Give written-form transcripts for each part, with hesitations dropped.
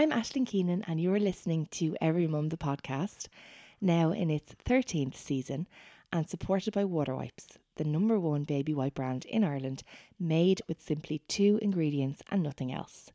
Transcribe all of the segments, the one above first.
I'm Aisling Keenan and you're listening to Every Mum the podcast, now in its 13th season and supported by Waterwipes, the #1 baby wipe brand in Ireland, made with simply 2 ingredients and nothing else.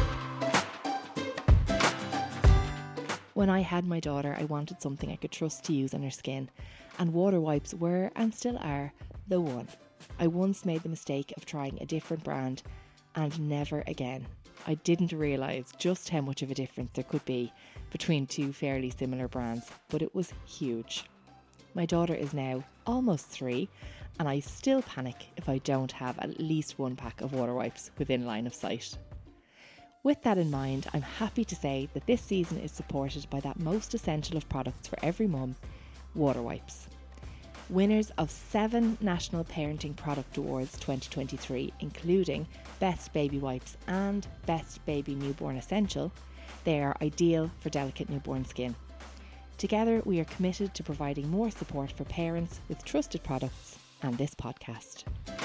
When I had my daughter, I wanted something I could trust to use on her skin, and Waterwipes were, and still are, the one. I once made the mistake of trying a different brand, and never again. I didn't realise just how much of a difference there could be between 2 fairly similar brands, but it was huge. My daughter is now almost 3, and I still panic if I don't have at least 1 pack of Waterwipes within line of sight. With that in mind, I'm happy to say that this season is supported by that most essential of products for every mum, Waterwipes. Winners of 7 National Parenting Product Awards 2023, including Best Baby Wipes and Best Baby Newborn Essential, they are ideal for delicate newborn skin. Together, we are committed to providing more support for parents with trusted products and this podcast.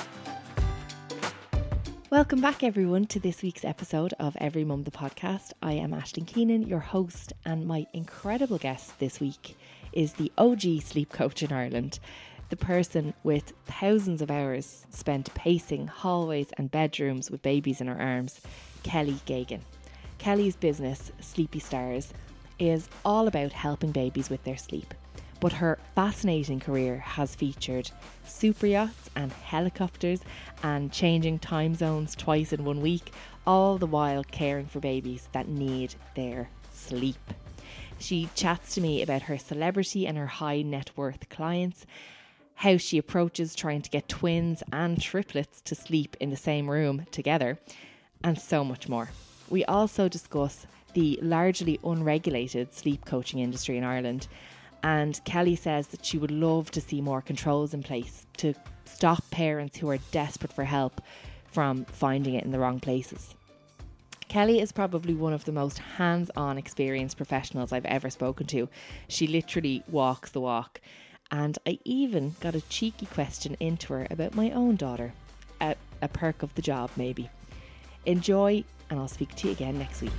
Welcome back everyone to this week's episode of Every Mum the podcast. I am Aisling Keenan, your host, and my incredible guest this week is the OG sleep coach in Ireland, the person with thousands of hours spent pacing hallways and bedrooms with babies in her arms, Kelly Geoghegan. Kelly's business, Sleepy Stars, is all about helping babies with their sleep. But her fascinating career has featured super yachts and helicopters and changing time zones twice in 1 week, all the while caring for babies that need their sleep. She chats to me about her celebrity and her high net worth clients, how she approaches trying to get twins and triplets to sleep in the same room together, and so much more. We also discuss the largely unregulated sleep coaching industry in Ireland, and Kelly says that she would love to see more controls in place to stop parents who are desperate for help from finding it in the wrong places. Kelly is probably one of the most hands-on experienced professionals I've ever spoken to. She literally walks the walk. And I even got a cheeky question into her about my own daughter. A perk of the job, maybe. Enjoy, and I'll speak to you again next week.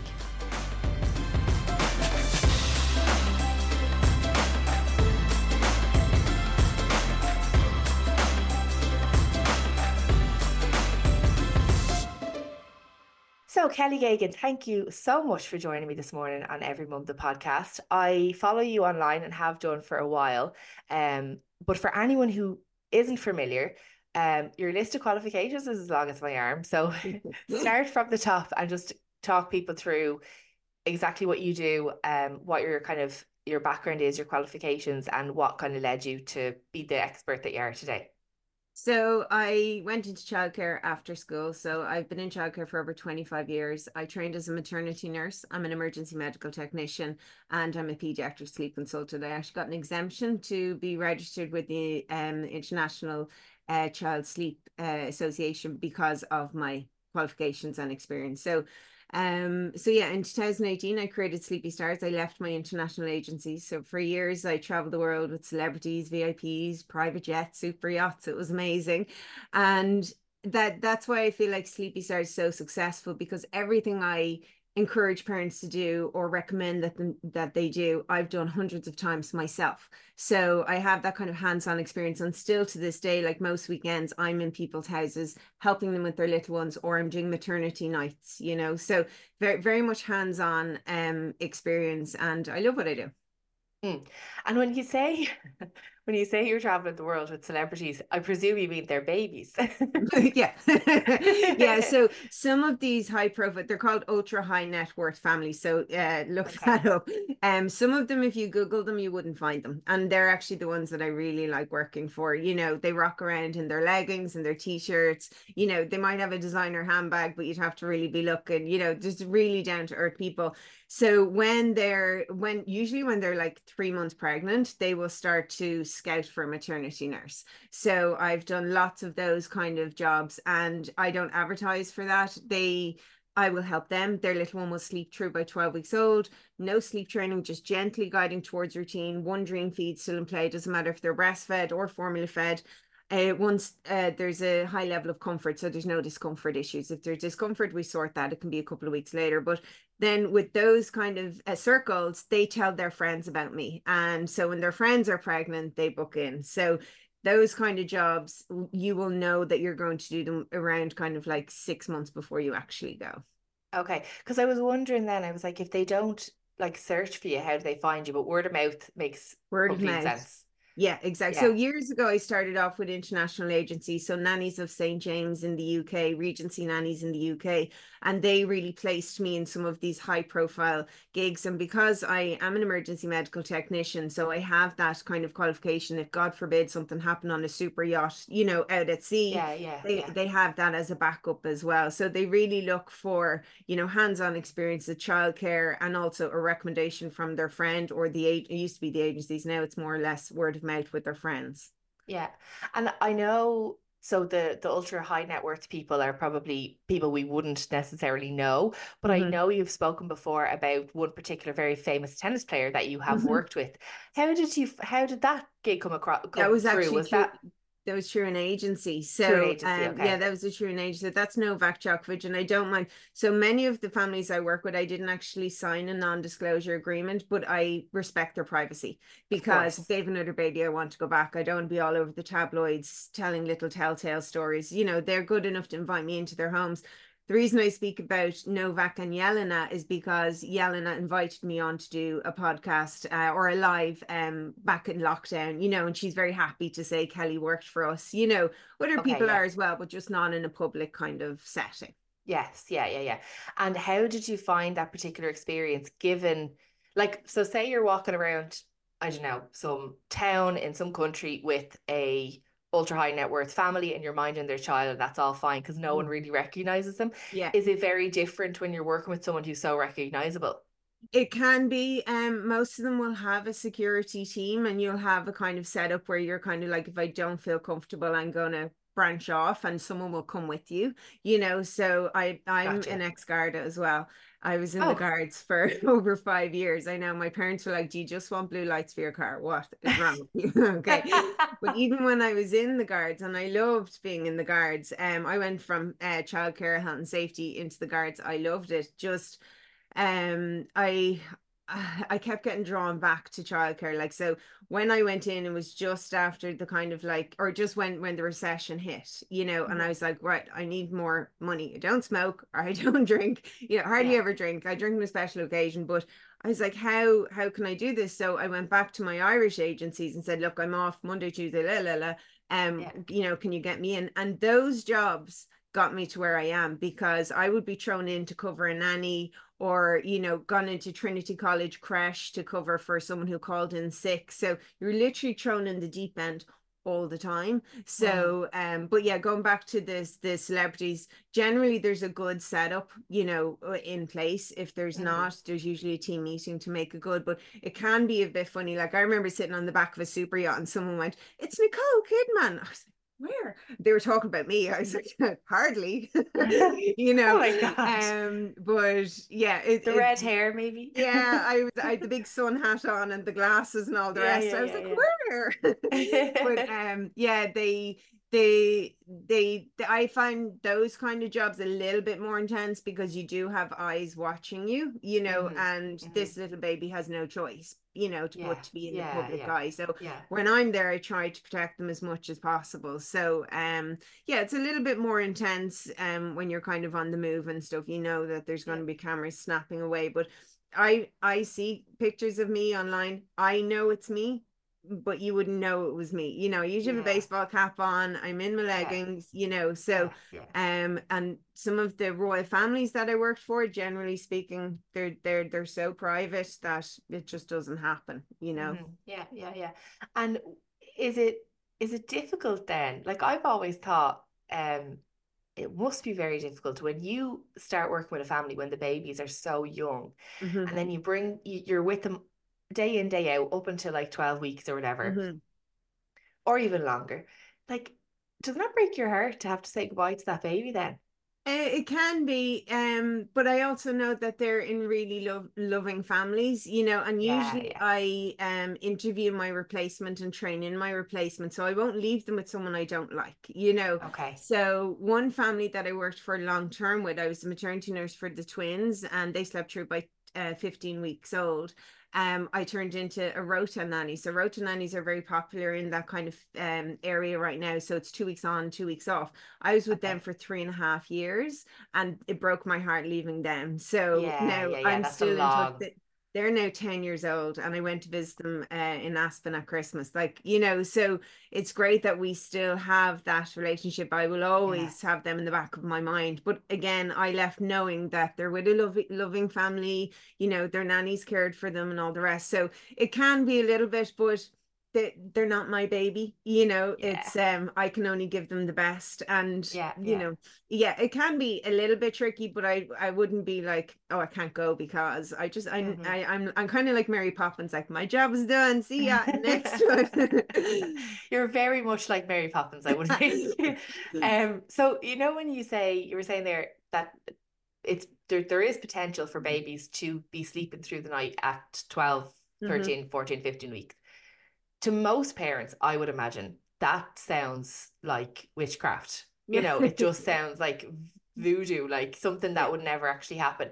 So Kelly Geoghegan, thank you so much for joining me this morning on Every Mum the podcast. I follow you online and have done for a while. But for anyone who isn't familiar, your list of qualifications is as long as my arm. So start from the top and just talk people through exactly what you do, what your background is, your qualifications, and what kind of led you to be the expert that you are today. So I went into childcare after school. So I've been in childcare for over 25 years. I trained as a maternity nurse. I'm an emergency medical technician and I'm a pediatric sleep consultant. I actually got an exemption to be registered with the International Child Sleep Association because of my qualifications and experience. So yeah, in 2018, I created Sleepy Stars. I left my international agency. So for years, I traveled the world with celebrities, VIPs, private jets, super yachts. It was amazing. And that's why I feel like Sleepy Stars is so successful, because everything I encourage parents to do or recommend that they do, I've done hundreds of times myself. So I have that kind of hands-on experience, and still to this day, like most weekends, I'm in people's houses helping them with their little ones, or I'm doing maternity nights, so very, very much hands-on experience, and I love what I do. And when you say you're traveling the world with celebrities, I presume you mean their babies. Yeah. Yeah. So some of these high profile, they're called ultra high net worth families. So look that up. Some of them, if you Google them, you wouldn't find them. And they're actually the ones that I really like working for. They rock around in their leggings and their t-shirts. They might have a designer handbag, but you'd have to really be looking, just really down to earth people. So usually when they're like 3 months pregnant, they will start to scout for a maternity nurse. So I've done lots of those kind of jobs, and I don't advertise for that. I will help them. Their little one will sleep through by 12 weeks old. No sleep training, just gently guiding towards routine. One dream feed still in play. Doesn't matter if they're breastfed or formula fed. Once there's a high level of comfort, so there's no discomfort issues. If there's discomfort, we sort that. It can be a couple of weeks later. But then with those kind of circles, they tell their friends about me. And so when their friends are pregnant, they book in. So those kind of jobs, you will know that you're going to do them around kind of like 6 months before you actually go. Okay. Because I was wondering then, I was like, if they don't like search for you, how do they find you? But word of mouth makes Word of complete mouth. sense. Yeah, exactly. So Yeah. years ago, I started off with international agencies. So Nannies of St. James in the UK, Regency Nannies in the UK, and they really placed me in some of these high profile gigs. And because I am an emergency medical technician, so I have that kind of qualification. If God forbid something happened on a super yacht, out at sea, Yeah, yeah, they, yeah. they have that as a backup as well. So they really look for, hands-on experience of childcare and also a recommendation from their friend or it used to be the agencies. Now it's more or less word of mouth with their friends. Yeah. And I know so the ultra high net worth people are probably people we wouldn't necessarily know, but I Mm-hmm. know you've spoken before about one particular very famous tennis player that you have Mm-hmm. worked with. How did that gig That come was through? actually Was through that that was through an agency. through an So agency? yeah, Okay. that was a through an agency. That's Novak Djokovic, and I don't mind. So many of the families I work with, I didn't actually sign a non-disclosure agreement, but I respect their privacy Of because if course. they have another baby, I want to go back. I don't want to be all over the tabloids telling little telltale stories. They're good enough to invite me into their homes. The reason I speak about Novak and Yelena is because Yelena invited me on to do a podcast or a live back in lockdown, and she's very happy to say Kelly worked for us, other Okay, people yeah. are as well, but just not in a public kind of setting. Yes, yeah, yeah, yeah. And how did you find that particular experience given, like, so say you're walking around, I don't know, some town in some country with a ultra high net worth family and you're minding their child, and that's all fine because no one Mhm. really recognizes them. Yeah. Is it very different when you're working with someone who's so recognizable? It can be. Most of them will have a security team, and you'll have a kind of setup where you're kind of like, if I don't feel comfortable, I'm gonna branch off, and someone will come with you. So I'm an Gotcha. ex-Garda as well. I was in the Oh. guards for over 5 years. I know my parents were like, "Do you just want blue lights for your car? What is wrong with you?" Okay. But even when I was in the guards, and I loved being in the guards, I went from childcare, health and safety into the guards. I loved it. Just um I I kept getting drawn back to childcare. Like, so when I went in, it was just after the kind of like, or just when the recession hit, and I Mhm. was like, right, I need more money. I don't smoke or I don't drink, hardly Yeah. ever drink. I drink on a special occasion, but I was like, how can I do this? So I went back to my Irish agencies and said, look, I'm off Monday, Tuesday, la la la. Yeah. Can you get me in? And those jobs got me to where I am because I would be thrown in to cover a nanny or gone into Trinity College creche to cover for someone who called in sick. So you're literally thrown in the deep end all the time. Mm. So but yeah, going back to the celebrities, generally there's a good setup, in place. If there's Mhm. not, there's usually a team meeting to make it good. But it can be a bit funny. Like, I remember sitting on the back of a super yacht and someone went, "It's Nicole Kidman." I was like, where? They were talking about me. I was like, hardly. you Oh know my God. but yeah, The red hair, maybe. yeah, I had the big sun hat on and the glasses and all the Yeah, rest. yeah, I was like, yeah, where? But yeah. yeah, I find those kind of jobs a little bit more intense because you do have eyes watching you, Hmm. and Hmm. this little baby has no choice, Yeah, to be in the yeah, public yeah, eye. So yeah, when I'm there, I try to protect them as much as possible. So yeah, it's a little bit more intense when you're kind of on the move and stuff. You know that there's going yeah, to be cameras snapping away, but I see pictures of me online. I know it's me, but you wouldn't know it was me. I usually have a yeah, baseball cap on. I'm in my yeah, leggings, so yeah, yeah. and some of the royal families that I worked for, generally speaking, they're so private that it just doesn't happen. Yeah, yeah, yeah. And is it is it difficult then? Like I've always thought, it must be very difficult when you start working with a family when the babies are so young, Hmm. and then you're with them day in, day out up until like 12 weeks or whatever, Hmm. or even longer. Like, doesn't that break your heart to have to say goodbye to that baby then? It can be, but I also know that they're in really loving families, and Yeah, usually yeah. I interview my replacement and train in my replacement, so I won't leave them with someone I don't like. Okay. So one family that I worked for long term with, I was the maternity nurse for the twins, and they slept through by 15 weeks old. I turned into a rota nanny. So rota nannies are very popular in that kind of area right now. So it's 2 weeks on, 2 weeks off. I was with them Okay. for 3.5 years, and it broke my heart leaving them. So Yeah, now yeah, yeah. I'm That's a still in touch. long. They're now 10 years old, and I went to visit them in Aspen at Christmas. So it's great that we still have that relationship. I will Yeah. always have them in the back of my mind. But again, I left knowing that they're with a loving family, their nannies cared for them and all the rest. So it can be a little bit, but they're not my baby. Yeah. It's I can only give them the best, and Yeah, yeah. yeah, it can be a little bit tricky, but I wouldn't be like, oh, I can't go, because I just Hmm. I'm kind of like Mary Poppins, like my job is done, see ya next one. You're very much like Mary Poppins, I would say. So when you were saying there that there is potential for babies to be sleeping through the night at 12, Hmm. 13, 14, 15 weeks. To most parents, I would imagine that sounds like witchcraft. It just sounds like voodoo, like something Yeah. that would never actually happen.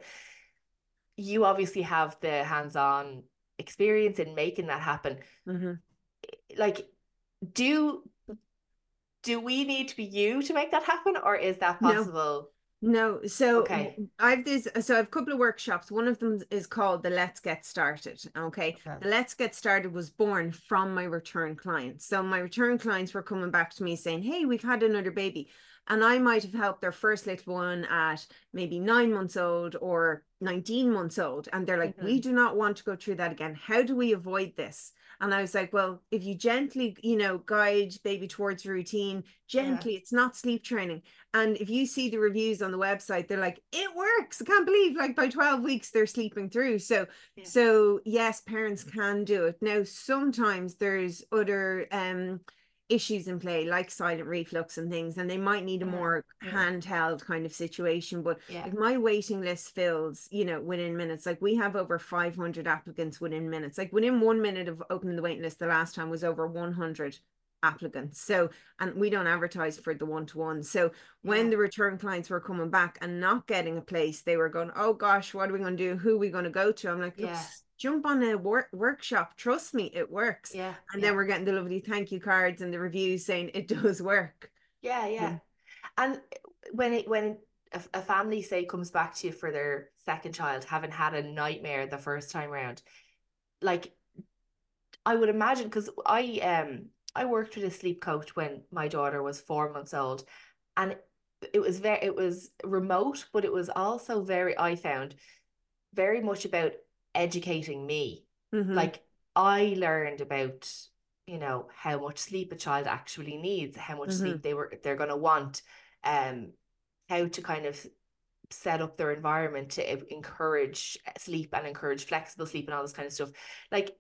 You obviously have the hands-on experience in making that happen. Hmm. Like, do do we need to be you to make that happen, or is that No. possible? No, so Okay. I have a couple of workshops. One of them is called the Let's Get Started. Okay. Okay. The Let's Get Started was born from my return clients. So my return clients were coming back to me saying, hey, we've had another baby. And I might have helped their first little one at maybe 9 months old or 19 months old. And they're like, we Hmm. do not want to go through that again. How do we avoid this? And I was like, well, if you gently, guide baby towards routine, Yeah. gently, it's not sleep training. And if you see the reviews on the website, they're like, it works. I can't believe, like, by 12 weeks they're sleeping through. So Yeah. so yes, parents can do it. Now, sometimes there's other issues in play, like silent reflux and things, and they might need a Mm. more Mm. handheld kind of situation. But Yeah. like, my waiting list fills, within minutes. Like, we have over 500 applicants within minutes. Like, within 1 minute of opening the waiting list, the last time was over 100 applicants. So, and we don't advertise for the one-to-one. So when Yeah. the return clients were coming back and not getting a place, they were going, oh gosh, what are we going to do? Who are we going to go to? I'm like, look, Yeah. jump on a workshop. Trust me, it works. Yeah. And then Yeah. we're getting the lovely thank you cards and the reviews saying it does work. Yeah. Yeah. Um, And when a family say comes back to you for their second child, having had a nightmare the first time around, like I would imagine, because I worked with a sleep coach when my daughter was 4 months old, and it was remote, but it was also very, I found, very much about educating me. mhm, Like, I learned about how much sleep a child actually needs, how much mhm, sleep they're going to want, um how to kind of set up their environment to encourage sleep and encourage flexible sleep and all this kind of stuff. Like,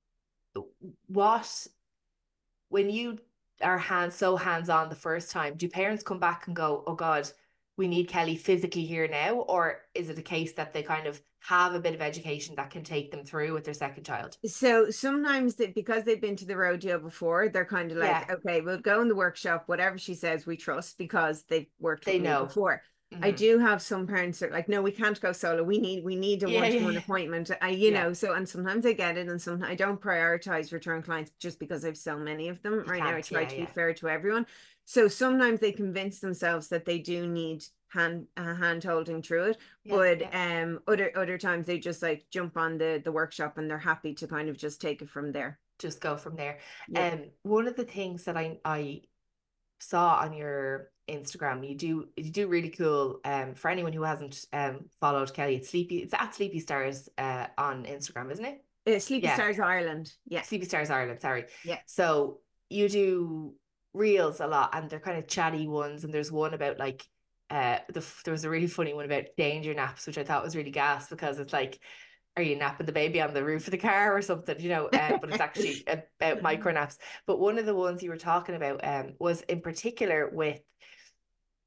what when you are hands on the first time, do parents come back and go, oh God, we need Kelly physically here now? Or is it a case that they kind of have a bit of education that can take them through with their second child? So sometimes because they've been to the rodeo before, they're kind of like, Yeah, okay, we'll go in the workshop, whatever she says, we trust, because they've worked with they me know. before. I Hmm. do have some parents that are like, no, we can't go solo. We need a Yeah, yeah, one-to-one yeah. appointment. Yeah, So, and sometimes I get it, and sometimes I don't prioritize return clients just because I've so many of them you right now. I can't. try Yeah, to be yeah. fair to everyone. So sometimes they convince themselves that they do need hand holding through it. Yeah, But yeah. other times they just like jump on the workshop, and they're happy to kind of just take it from there. Just go from there. Yeah. One of the things that I saw on your Instagram, you do really cool. For anyone who hasn't followed Kelly, it's at Sleepy Stars on Instagram, isn't it? Sleepy Yeah, Stars Ireland. Yeah. Sleepy Stars Ireland, sorry. Yeah. So you do reels a lot, and they're kind of chatty ones, and there's one about like there was a really funny one about danger naps, which I thought was really gas, because it's like, are you napping the baby on the roof of the car or something, but it's actually about micro naps. But one of the ones you were talking about was in particular with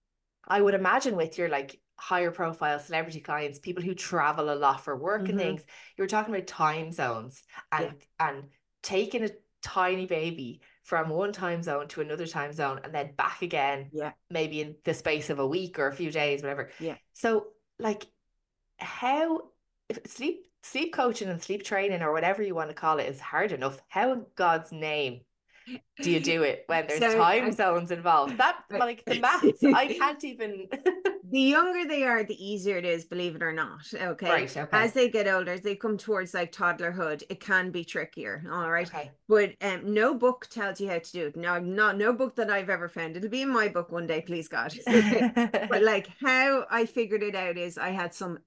I would imagine with your like higher profile celebrity clients, people who travel a lot for work and Hmm. things, you were talking about time zones Yeah, and taking a tiny baby from one time zone to another time zone and then back again, yeah, maybe in the space of a week or a few days, whatever. yeah. So like how if sleep coaching and sleep training or whatever you want to call it is hard enough. How in God's name do you do it when there's So time zones involved? That I- like the maths, I can't even. the younger they are, the easier it is, believe it or not. Okay. Right, As okay. they get older, as they come towards like toddlerhood, it can be trickier. All right. Okay. But no book tells you how to do it. No, not no book that I've ever found. It'll be in my book one day, please God. Okay. But like how I figured it out is I had some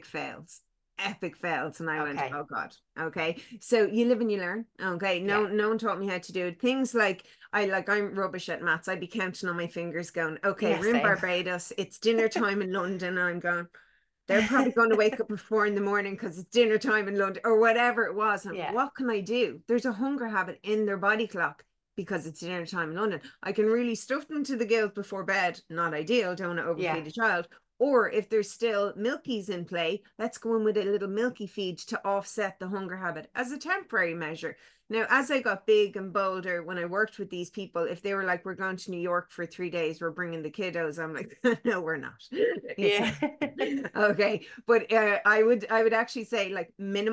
epic fails, and I went, Okay. oh God. Okay. So you live and you learn. Okay. Yeah. No one taught me how to do it. Things like I'm rubbish at maths. I'd be counting on my fingers going, okay, Yeah, we're in same. Barbados. It's dinner time in London. And I'm going, they're probably going to wake up at 4 in the morning because it's dinner time in London or whatever it was. And Yeah. what can I do? There's a hunger habit in their body clock because it's dinner time in London. I can really stuff them to the gills before bed. Not ideal. Don't want to Yeah. overfeed a child. Or if there's still milkies in play, let's go in with a little milky feed to offset the hunger habit as a temporary measure. Now, as I got big and bolder, when I worked with these people, if they were like, we're going to New York for 3 days, we're bringing the kiddos, I'm like, no, we're not. It's Yeah. not. Okay. But I would actually say like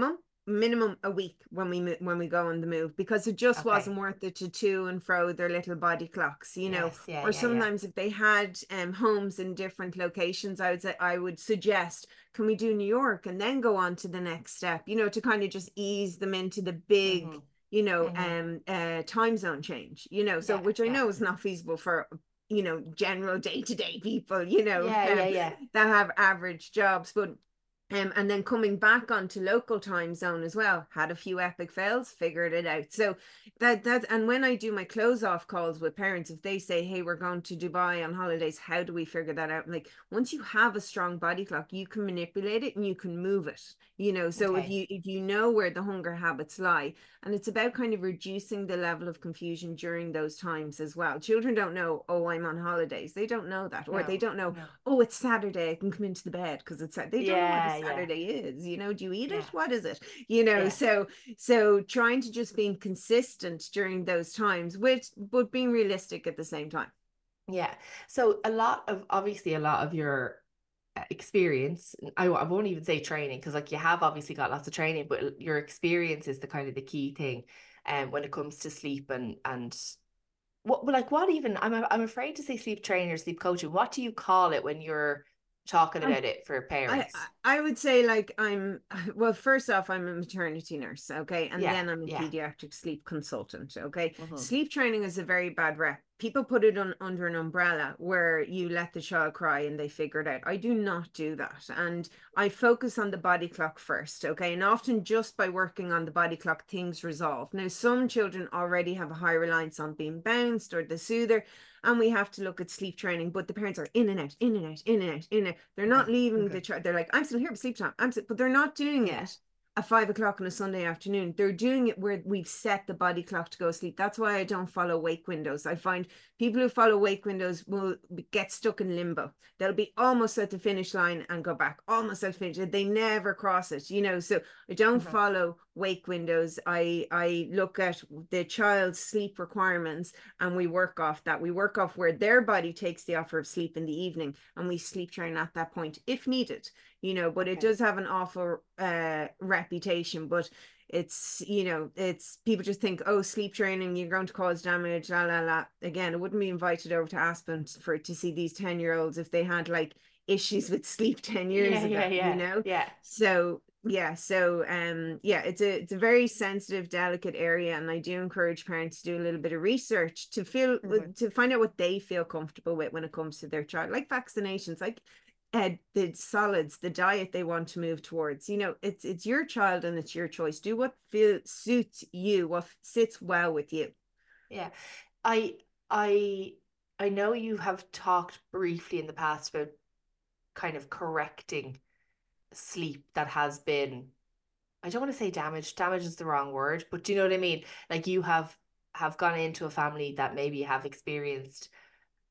minimum a week when we go on the move, because it just Okay. wasn't worth it to and fro their little body clocks, Yes. Yeah. or Yeah. Yeah. sometimes if they had homes in different locations, I would suggest, can we do New York and then go on to the next step, to kind of just ease them into the big, Mm-hmm. Mm-hmm. time zone change, so Yeah. which I Yeah. know is not feasible for general day-to-day people, Yeah. Yeah. Yeah. that have average jobs. But and then coming back onto local time zone as well, had a few epic fails, figured it out. So and when I do my close off calls with parents, if they say, hey, we're going to Dubai on holidays, how do we figure that out? Like, once you have a strong body clock, you can manipulate it and you can move it, so if Okay. you know where the hunger habits lie. And it's about kind of reducing the level of confusion during those times as well. Children don't know, oh, I'm on holidays. They don't know that. Or they No. don't know, No. oh, it's Saturday, I can come into the bed because they don't know what a Yeah. Yeah. Saturday is. Do you eat it? Yeah. What is it? Yeah. So trying to just being consistent during those times, but being realistic at the same time. Yeah. So obviously a lot of your experience, I won't even say training because like you have obviously got lots of training, but your experience is the kind of the key thing when it comes to sleep and what even I'm afraid to say sleep training or sleep coaching. What do you call it when you're talking Um, about it for I parents? I would say like well, first off, I'm a maternity nurse, okay, and Yeah, then I'm a yeah. pediatric sleep consultant, okay. Hmm. Sleep training is a very bad rep. People put it under an umbrella where you let the child cry and they figure it out. I do not do that, and I focus on the body clock first, okay, and often just by working on the body clock, things resolve. Now, some children already have a high reliance on being bounced or the soother, and we have to look at sleep training, but the parents are in and out, in and out, in and out, in and out. They're not Okay, leaving okay. the child. They're like, I'm still here for sleep time. But they're not doing Yeah, it at 5 o'clock on a Sunday afternoon. They're doing it where we've set the body clock to go sleep. That's why I don't follow wake windows. I find people who follow wake windows will get stuck in limbo. They'll be almost at the finish line and go back, almost at the finish. They never cross it. So I don't hmm, follow wake windows. I look at the child's sleep requirements and we work off that. We work off where their body takes the offer of sleep in the evening, and we sleep train at that point if needed. But it okay. does have an awful reputation. But it's people just think, oh, sleep training, you're going to cause damage, la la la. Again, I wouldn't be invited over to Aspen to see these 10-year-olds if they had like issues with sleep 10 years Yeah, ago, yeah, yeah, yeah. so yeah, yeah, it's a very sensitive, delicate area, and I do encourage parents to do a little bit of research Hmm. to find out what they feel comfortable with when it comes to their child, like vaccinations, like the solids, the diet they want to move towards. It's your child and it's your choice. Do what suits you, what sits well with you. Yeah. I I I know you have talked briefly in the past about kind of correcting sleep that has been, I don't want to say damaged. Damage is the wrong word, but do you know what I mean? Like you have gone into a family that maybe have experienced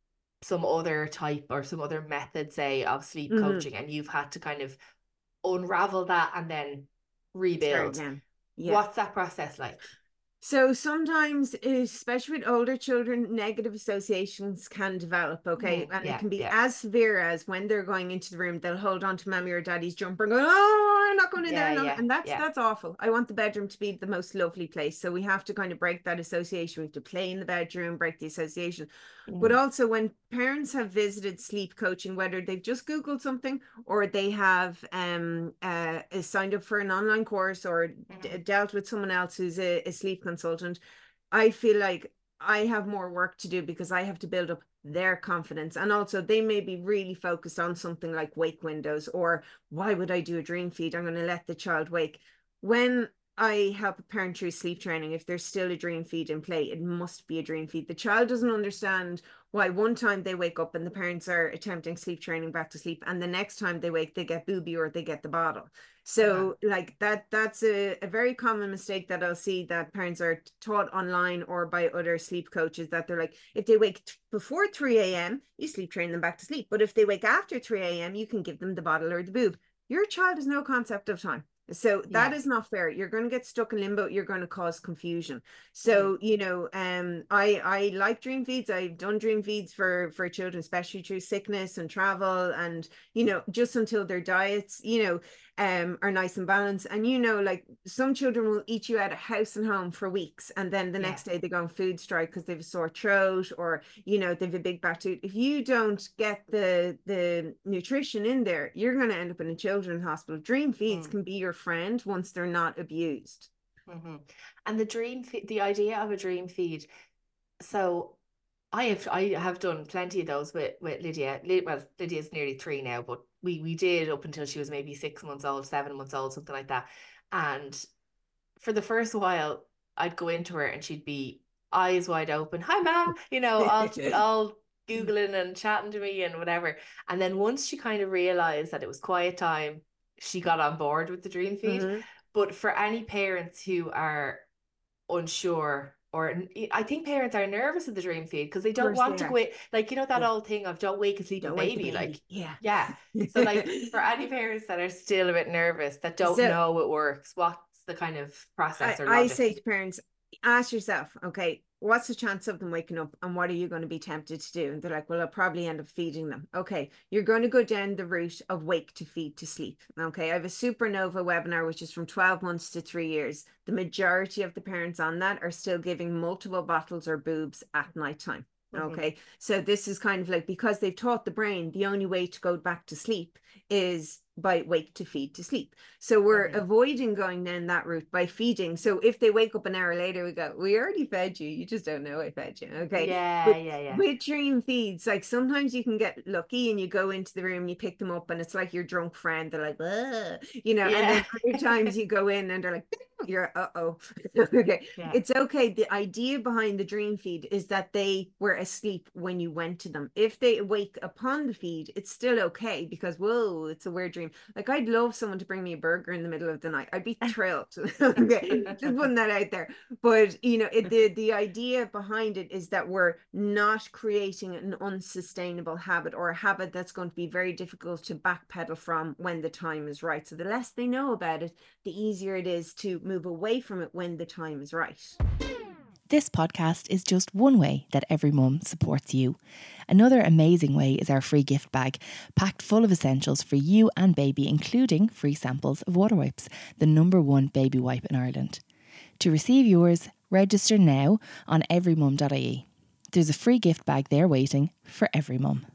some other type or some other method, say, of sleep Hmm. coaching, and you've had to kind of unravel that and then Start rebuild. again. Yeah. What's that process like? So sometimes, especially with older children, negative associations can develop, okay? And it Yeah, can be yeah, as severe as when they're going into the room, they'll hold on to mommy or daddy's jumper and go, "Oh, I'm not going in there." yeah, No. yeah, And yeah. that's awful. I want the bedroom to be the most lovely place. So we have to kind of break that association. We have to play in the bedroom, break the association. But Mm, also when parents have visited sleep coaching, whether they've just Googled something or they have signed up for an online course or mhm, dealt with someone else who's a sleep consultant, I feel like I have more work to do because I have to build up their confidence. And also, they may be really focused on something like wake windows or why would I do a dream feed? I'm going to let the child wake. When I help a parent through sleep training, if there's still a dream feed in play, it must be a dream feed. The child doesn't understand why one time they wake up and the parents are attempting sleep training back to sleep, and the next time they wake, they get booby or they get the bottle. uh-huh. So like that's a very common mistake that I'll see that parents are taught online or by other sleep coaches, that they're like, if they wake before 3 a.m., you sleep train them back to sleep. But if they wake after 3 a.m., you can give them the bottle or the boob. Your child has no concept of time. So that Yeah. is not fair. You're going to get stuck in limbo. You're going to cause confusion. Mm, So, I like dream feeds. I've done dream feeds for children, especially through sickness and travel, and just until their diets, are nice and balanced. And like some children will eat you out of house and home for weeks, and then the yeah. next day they go on food strike because they have a sore throat or they've a big back tooth. If you don't get the nutrition in there, you're going to end up in a children's hospital. Dream feeds Mm, can be your friend once they're not abused. hmm. And the dream feed, the idea of a dream feed. So I have done plenty of those with Lydia. Well, Lydia's nearly 3 now, but we did up until she was maybe 6 months old, 7 months old, something like that. And for the first while, I'd go into her and she'd be eyes wide open. Hi, mom. All Googling and chatting to me and whatever. And then once she kind of realized that it was quiet time, she got on board with the dream feed. Mhm. But for any parents who are unsure, or I think parents are nervous of the dream feed because they Of don't course want they to are. go in, like, that Yeah. old thing of don't wake a sleeping Don't wake the baby. Like, baby. Yeah. yeah. So, like, for any parents that are still a bit nervous, that don't So know it works, what's the kind of I, process or I logic? say to parents, ask yourself, okay, what's the chance of them waking up and what are you going to be tempted to do? And they're like, well, I'll probably end up feeding them. Okay, you're going to go down the route of wake to feed to sleep. Okay, I have a supernova webinar, which is from 12 months to 3 years. The majority of the parents on that are still giving multiple bottles or boobs at nighttime. Hmm. Okay, so this is kind of like, because they've taught the brain the only way to go back to sleep is by wake to feed to sleep. So we're Hmm. avoiding going down that route by feeding. So if they wake up an hour later, we go, we already fed you. You just don't know I fed you. Okay. Yeah, But yeah, yeah. with dream feeds, like sometimes you can get lucky and you go into the room, you pick them up, and it's like your drunk friend. They're like, and Yeah. then other times you go in and they're like, you're, uh-oh. Okay. Yeah. It's okay. The idea behind the dream feed is that they were asleep when you went to them. If they wake upon the feed, it's still okay because, whoa, it's a weird dream. Like, I'd love someone to bring me a burger in the middle of the night. I'd be thrilled. Okay, just putting that out there. But the idea behind it is that we're not creating an unsustainable habit or a habit that's going to be very difficult to backpedal from when the time is right. So the less they know about it, the easier it is to move away from it when the time is right. This podcast is just one way that Every Mum supports you. Another amazing way is our free gift bag, packed full of essentials for you and baby, including free samples of water wipes, the #1 baby wipe in Ireland. To receive yours, register now on everymum.ie. There's a free gift bag there waiting for every mum.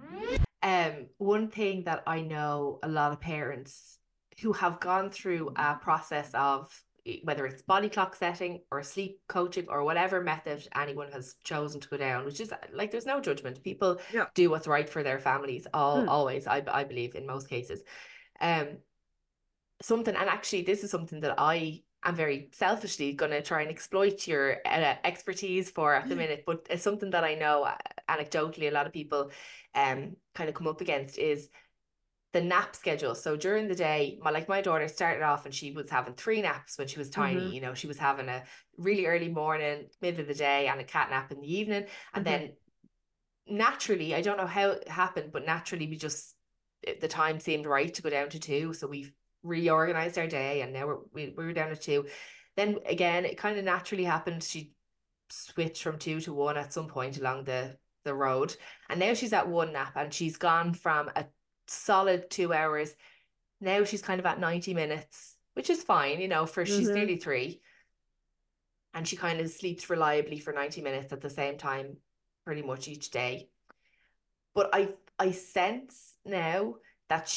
One thing that I know a lot of parents who have gone through a process of whether it's body clock setting or sleep coaching or whatever method anyone has chosen to go down, which is like there's no judgment. People Yeah. do what's right for their families, Mm. always, I believe in most cases. Um, something, and actually this is something that I am very selfishly going to try and exploit your expertise for at the minute, but it's something that I know anecdotally a lot of people kind of come up against is the nap schedule. So during the day, my daughter started off and she was having 3 naps when she was tiny. Mm-hmm. She was having a really early morning, middle of the day, and a cat nap in the evening. And Mm-hmm. then naturally, I don't know how it happened, but naturally the time seemed right to go down to two. So we've reorganized our day and now we were down to two. Then again, it kind of naturally happened. She switched from two to one at some point along the road. And now she's at one nap and she's gone from a solid 2 hours. Now she's kind of at 90 minutes, which is fine, for she's Mm-hmm. nearly three. And she kind of sleeps reliably for 90 minutes at the same time pretty much each day. But I sense now that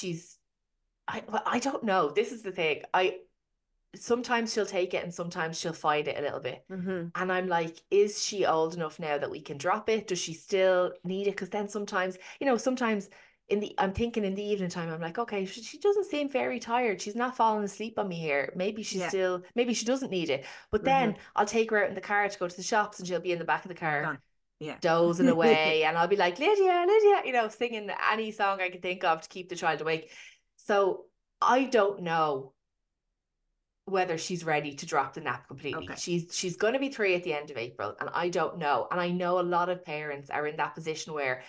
I don't know. This is the thing. I sometimes she'll take it and sometimes she'll fight it a little bit. Mm-hmm. And I'm like, is she old enough now that we can drop it? Does she still need it? Because then sometimes I'm thinking in the evening time, I'm like, okay, she doesn't seem very tired. She's not falling asleep on me here. Maybe Yeah. maybe she doesn't need it. But Mm-hmm. then I'll take her out in the car to go to the shops and she'll be in the back of the car Gone. Yeah. dozing away. And I'll be like, Lydia, Lydia, singing any song I can think of to keep the child awake. So I don't know whether she's ready to drop the nap completely. Okay. She's going to be three at the end of April, and I don't know. And I know a lot of parents are in that position where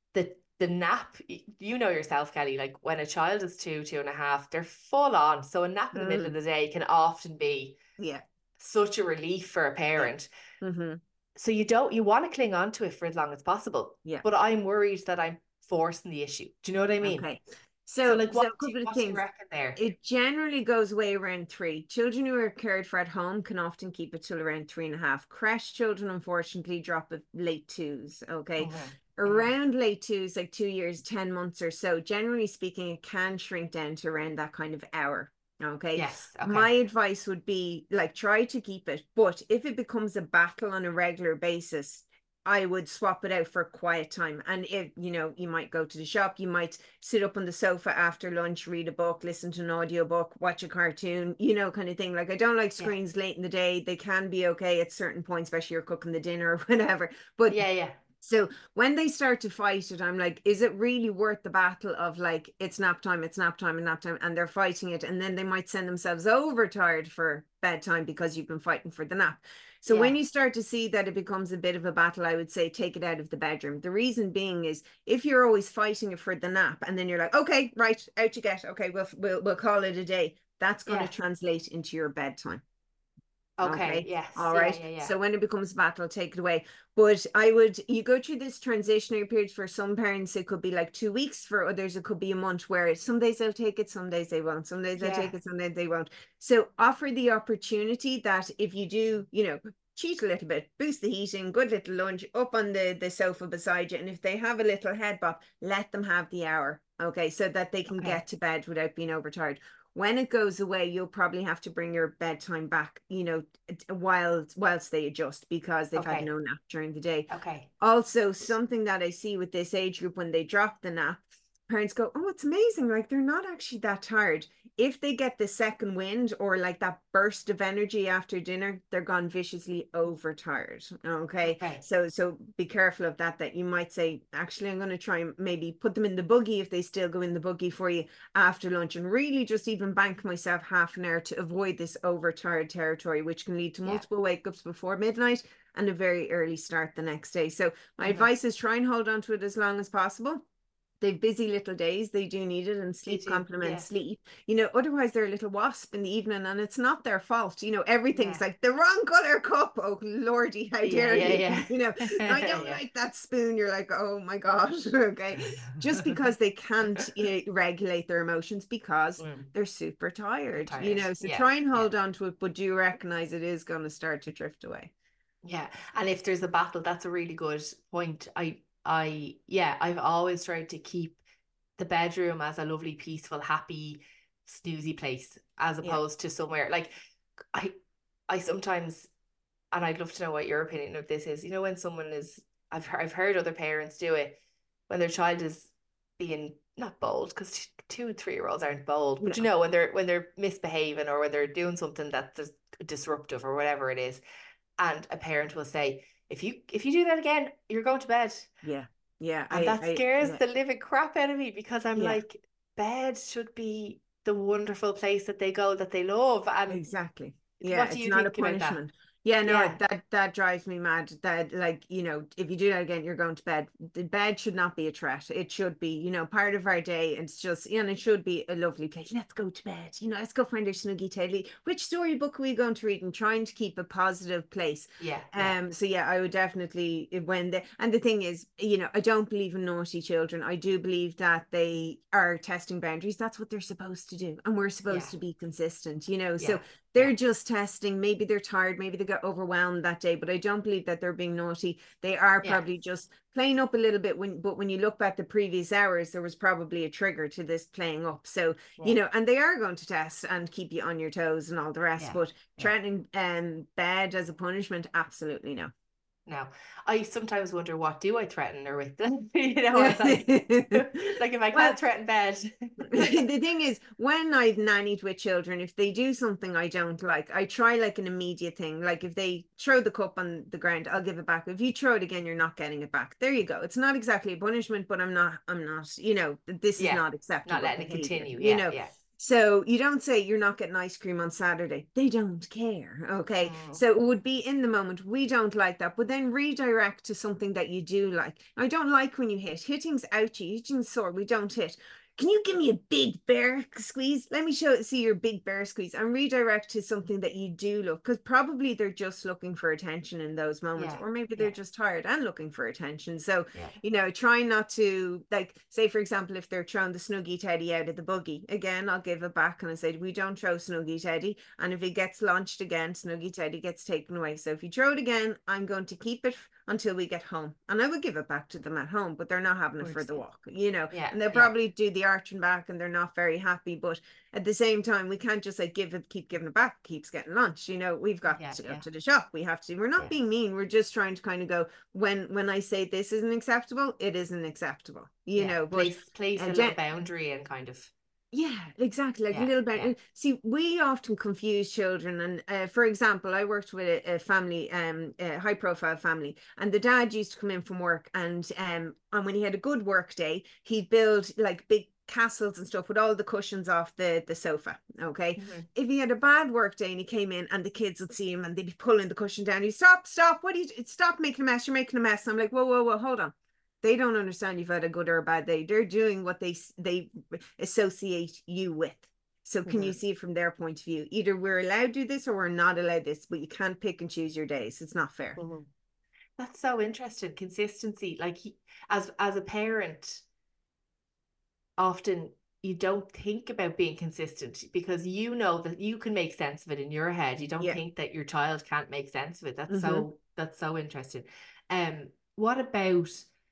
the nap, you know yourself, Kelly, like when a child is two and a half, they're full on. So a nap in the middle of Mm. the day can often be Yeah. such a relief for a Yeah. parent. Mm-hmm. So you want to cling on to it for as long as possible. Yeah. But I'm worried that I'm forcing the issue. Do you know what I mean? Okay. So So, like so a couple of what do you things. reckon there? It generally goes away around three. Children who are cared for at home can often keep it till around 3.5. Crash children, unfortunately, drop at late twos. Okay. Okay. Okay. Around late twos, like 2 years, 10 months or so, generally speaking, it can shrink down to around that kind of hour. Okay. Yes. My Okay. advice would be like try to keep it, but if it becomes a battle on a regular basis, I would swap it out for quiet time. And if you might go to the shop, you might sit up on the sofa after lunch, read a book, listen to an audiobook, watch a cartoon, kind of thing. Like I don't like Yeah. screens late in the day. They can be okay at certain points, especially you're cooking the dinner or whatever. But Yeah. Yeah. so when they start to fight it, I'm like, is it really worth the battle of like, it's nap time, it's nap time, and nap time, and they're fighting it, and then they might send themselves overtired for bedtime because you've been fighting for the nap. So when Yeah. you start to see that it becomes a bit of a battle, I would say take it out of the bedroom. The reason being is if you're always fighting it for the nap, and then you're like, okay, right, out you get, okay, we'll call it a day. That's going to Yeah. translate into your bedtime. Okay. Okay. Yes. All Yeah. right. Yeah. Yeah. So when it becomes a battle, take it away. But you go through this transitionary period. For some parents, it could be like 2 weeks. For others, it could be a month where some days they'll take it, some days they won't. Some days they'll Yeah. take it, some days they won't. So offer the opportunity that if you do, cheat a little bit, boost the heating, good little lunch up on the sofa beside you. And if they have a little head bop, let them have the hour. Okay. So that they can Okay. get to bed without being overtired. When it goes away, you'll probably have to bring your bedtime back, whilst they adjust because they've had Okay. no nap during the day. Okay. Also, something that I see with this age group when they drop the nap, parents go, oh, it's amazing. Like they're not actually that tired. If they get the second wind or like that burst of energy after dinner, they're gone viciously overtired. Okay. Okay. So be careful of that you might say, actually, I'm going to try and maybe put them in the buggy if they still go in the buggy for you after lunch and really just even bank myself half an hour to avoid this overtired territory, which can lead to Yeah. multiple wake ups before midnight and a very early start the next day. So my Mm-hmm. advice is try and hold on to it as long as possible. They've busy little days, they do need it, and They sleep do. complements Yeah. sleep. Otherwise they're a little wasp in the evening and it's not their fault. Everything's Yeah. like the wrong color cup. Oh lordy, how Yeah. dare you? Yeah. I don't Yeah. like that spoon. You're like, oh my gosh. Okay. Just because they can't regulate their emotions because Mm. they're super They're tired, tired. so Yeah. try and Yeah. hold on to it, but do recognize it is going to start to drift away. Yeah. And if there's a battle, that's a really good point. Yeah, I've always tried to keep the bedroom as a lovely, peaceful, happy, snoozy place, as Yeah. opposed to somewhere like I, I sometimes, and I'd love to know what your opinion of this is. When someone is, I've heard other parents do it when their child is being not bold because 2 and 3 year olds aren't bold, but No. when they're misbehaving or when they're doing something that's disruptive or whatever it is, and a parent will say, if you do that again, you're going to bed. Yeah. Yeah. And that scares Yeah. the living crap out of me because I'm Yeah. like, bed should be the wonderful place that they go that they love. And Exactly. Yeah, what do it's you not a think about that? punishment. Yeah, no, Yeah. that drives me mad. That, like, if you do that again, you're going to bed. The bed should not be a threat. It should be, part of our day. It's just, and it should be a lovely place. Let's go to bed. Let's go find our snuggy teddy. Which storybook are we going to read? And trying to keep a positive place. Yeah. Yeah. So yeah, I would definitely, and the thing is, I don't believe in naughty children. I do believe that they are testing boundaries. That's what they're supposed to do, and we're Yeah. supposed to be consistent. Yeah. So Yeah. they're just testing. Maybe they're tired, maybe they got overwhelmed that day, but I don't believe that they're being naughty. They are Yeah. probably just playing up a little bit, but when you look back the previous hours, there was probably a trigger to this playing up. So, Yeah. and they are going to test and keep you on your toes and all the rest. Yeah. But Yeah. threatening bed as a punishment, absolutely no. No, I sometimes wonder, what do I threaten her with? I'm like, Well, like if I can't threaten bed. the thing is, when I've nannied with children, if they do something I don't like, I try like an immediate thing. Like if they throw the cup on the ground, I'll give it back. If you throw it again, you're not getting it back. There you go. It's not exactly a punishment, but I'm not, this is Yeah, not not acceptable letting it behavior, continue. Yeah, yeah. So you don't say you're not getting ice cream on Saturday. They don't care. Okay. Mm, So it would be in the moment. We don't like that, but then redirect to something that you do like. I don't like when you hit. Hitting's ouchy, hitting's sore. We don't hit. Can you give me a big bear squeeze? Let me see your big bear squeeze, and redirect to something that you do look, because probably they're just looking for attention in those moments, yeah, or maybe they're yeah, just tired and looking for attention. So, yeah. try not to, like, say, for example, if they're throwing the Snuggie Teddy out of the buggy, again, I'll give it back and I say, we don't throw Snuggie Teddy. And if it gets launched again, Snuggie Teddy gets taken away. So if you throw it again, I'm going to keep it until we get home. And I would give it back to them at home, but they're not having Of it for course, the yeah, walk. yeah, And they'll yeah, probably do the arching back and they're not very happy. But at the same time, we can't just like keep giving it back, keeps getting lunch. We've got yeah, to go yeah, to the shop. We have to, we're not yeah. being mean. We're just trying to kind of go, when I say this isn't acceptable, it isn't acceptable, Yeah. but Place a little gen- boundary and kind of, yeah, exactly. Like a yeah, little yeah. bit. See, we often confuse children. And for example, I worked with a family, a high profile family, and the dad used to come in from work, and when he had a good work day, he'd build like big castles and stuff with all the cushions off the sofa. Okay. Mhm. If he had a bad work day and he came in and the kids would see him and they'd be pulling the cushion down, he'd stop, what do you stop making a mess? You're making a mess. And I'm like, whoa, hold on. They don't understand you've had a good or a bad day. They're doing what they associate you with. So can you Mhm. see it from their point of view? Either we're allowed to do this or we're not allowed this, but you can't pick and choose your days. It's not fair. Mhm. That's so interesting. Consistency, like as a parent, often you don't think about being consistent because you know that you can make sense of it in your head. You don't Yeah. think that your child can't make sense of it. Mm-hmm. That's so interesting. What about,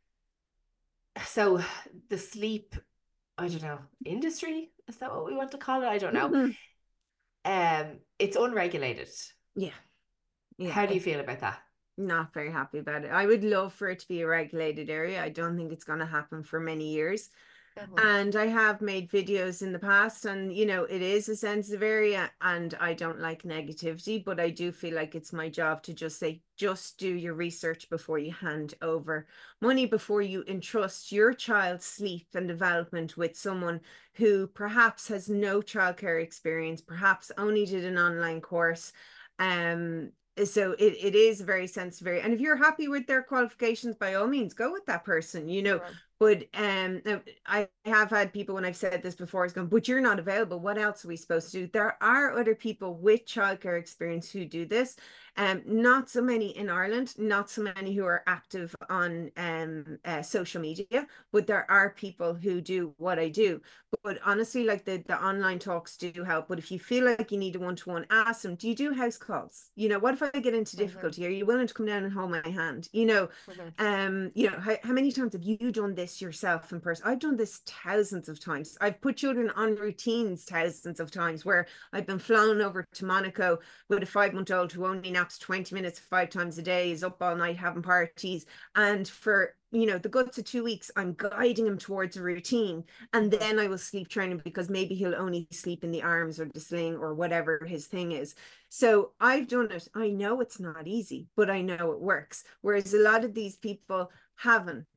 so the sleep, I don't know, industry? Is that what we want to call it? I don't know. Mm-hmm. It's unregulated. Yeah. Yeah. How do you feel about that? Not very happy about it. I would love for it to be a regulated area. I don't think it's going to happen for many years. Mhm. And I have made videos in the past, and it is a sensitive area, and I don't like negativity, but I do feel like it's my job to just say, just do your research before you hand over money, before you entrust your child's sleep and development with someone who perhaps has no childcare experience, perhaps only did an online course. So it is a very sensitive area. And if you're happy with their qualifications, by all means, go with that person. Sure. But I have had people, when I've said this before, is going, but you're not available. What else are we supposed to do? There are other people with childcare experience who do this. Not so many in Ireland, not so many who are active on social media, but there are people who do what I do. But honestly, like the online talks do help. But if you feel like you need a one-to-one, ask them, do you do house calls? What if I get into Mhm. difficulty? Are you willing to come down and hold my hand? Mhm. How many times have you done this yourself in person? I've done this thousands of times. I've put children on routines thousands of times, where I've been flown over to Monaco with a 5-month-old who only naps 20 minutes 5 times a day, is up all night having parties. And for the guts of 2 weeks, I'm guiding him towards a routine. And Mhm. then I will sleep train him, because maybe he'll only sleep in the arms or the sling or whatever his thing is. So I've done it. I know it's not easy, but I know it works. Whereas a lot of these people haven't.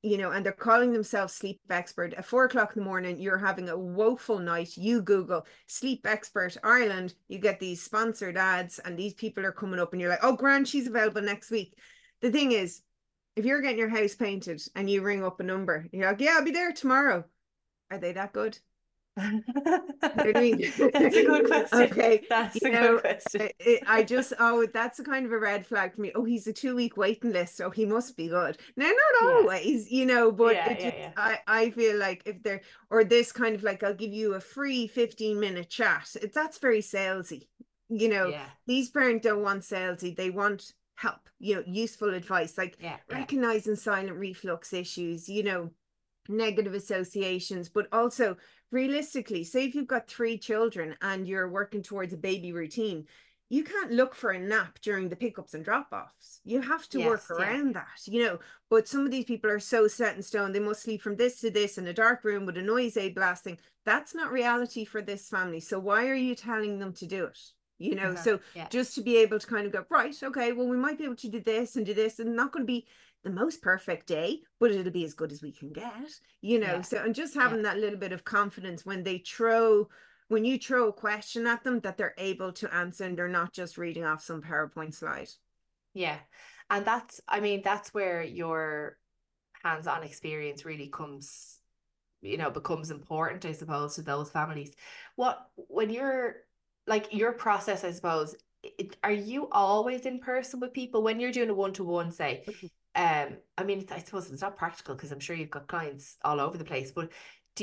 and they're calling themselves sleep expert. At 4 o'clock in the morning, you're having a woeful night. You Google sleep expert Ireland, you get these sponsored ads, and these people are coming up, and you're like, oh, grand, she's available next week. The thing is, if you're getting your house painted and you ring up a number, you're like, yeah, I'll be there tomorrow. Are they that good? That's a good question. Okay. That's a good question. That's a kind of a red flag for me. Oh, he's a 2 week waiting list. Oh, he must be good. Now, not Yeah. always, but I feel like if they're, or this kind of like, I'll give you a free 15-minute chat. That's very salesy. Yeah. These parents don't want salesy. They want help, useful advice, like recognizing silent reflux issues, negative associations, but also realistically, say if you've got 3 children and you're working towards a baby routine, you can't look for a nap during the pickups and drop-offs. You have to work around that, but some of these people are so set in stone, they must sleep from this to this in a dark room with a noise aid blasting. That's not reality for this family. So why are you telling them to do it? So just to be able to kind of go, right, okay, well, we might be able to do this, and not going to be the most perfect day, but it'll be as good as we can get, so, and just having that little bit of confidence when you throw a question at them, that they're able to answer and they're not just reading off some PowerPoint slide. Yeah. And that's where your hands-on experience really becomes important, I suppose, to those families. When you're like your process, I suppose, are you always in person with people when you're doing a one-to-one, say? I suppose it's not practical because I'm sure you've got clients all over the place, but